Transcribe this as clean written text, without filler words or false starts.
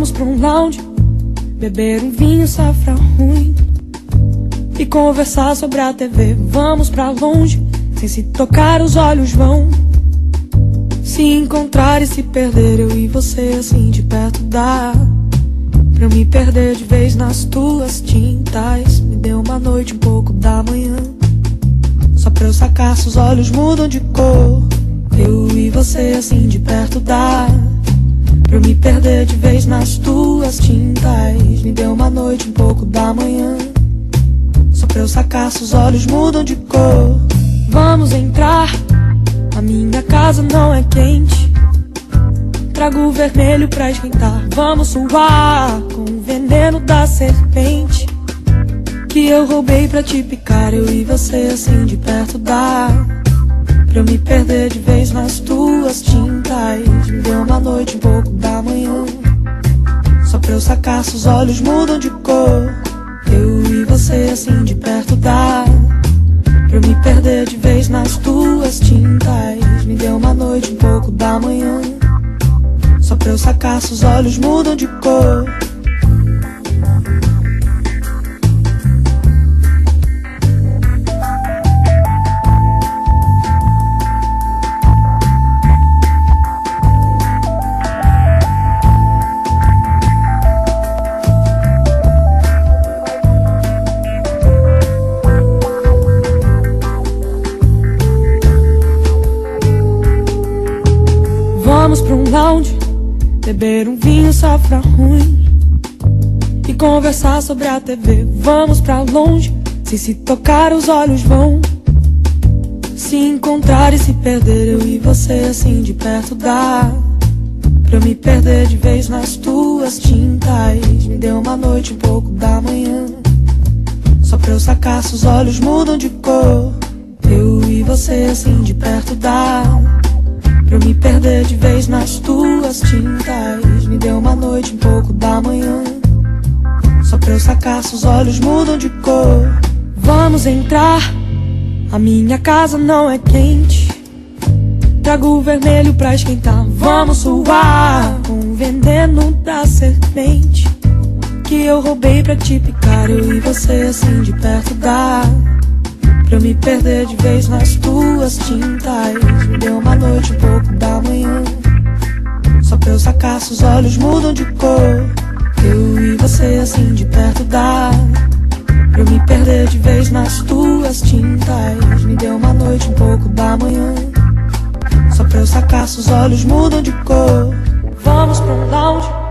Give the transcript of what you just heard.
Vamos pra um lounge, beber um vinho safra ruim e conversar sobre a TV. Vamos pra longe, sem se tocar os olhos vão se encontrar e se perder. Eu e você assim de perto dá pra eu me perder de vez nas tuas tintas. Me dê uma noite, um pouco da manhã, só pra eu sacar se os olhos mudam de cor. Eu e você assim de perto dá pra eu me perder de vez nas tuas tintas. Me dê uma noite, um pouco da manhã, só pra eu sacar se os olhos mudam de cor. Vamos entrar, a minha casa não é quente, trago o vermelho pra esquentar. Vamos suar com o veneno da serpente que eu roubei pra te picar. Eu e você assim de perto dá pra eu me perder de vez nas tuas tintas. Me dê uma noite, um pouco da manhã, só pra eu sacar se os olhos mudam de cor. Eu e você assim de perto dá pra eu me perder de vez nas tuas tintas. Me dê uma noite, um pouco da manhã, só pra eu sacar se os olhos mudam de cor. Vamos pra um lounge, beber um vinho safra ruim e conversar sobre a TV. Vamos pra longe, sem se tocar os olhos vão se encontrar e se perder. Eu e você assim de perto dá pra eu me perder de vez nas tuas tintas. Me dê uma noite, um pouco da manhã, só pra eu sacar se os olhos mudam de cor. Eu e você assim de perto dá pra eu me perder de vez nas tuas tintas. Me dê uma noite, um pouco da manhã, só pra eu sacar se os olhos mudam de cor. Vamos entrar, a minha casa não é quente, trago o vermelho pra esquentar. Vamos suar com o veneno da serpente que eu roubei pra te picar. Eu e você assim de perto dá pra eu me perder de vez nas tuas tintas. Me dê uma noite, um pouco da manhã, só pra eu sacar se os olhos mudam de cor. Eu e você assim de perto dá pra eu me perder de vez nas tuas tintas. Me dê uma noite, um pouco da manhã, só pra eu sacar se os olhos mudam de cor. Vamos pra um lounge,